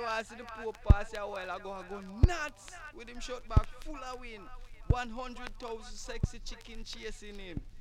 want to see the Pope pass here a while ago. I go nuts with him shot back full of wind. 100,000 sexy chicken chasing him.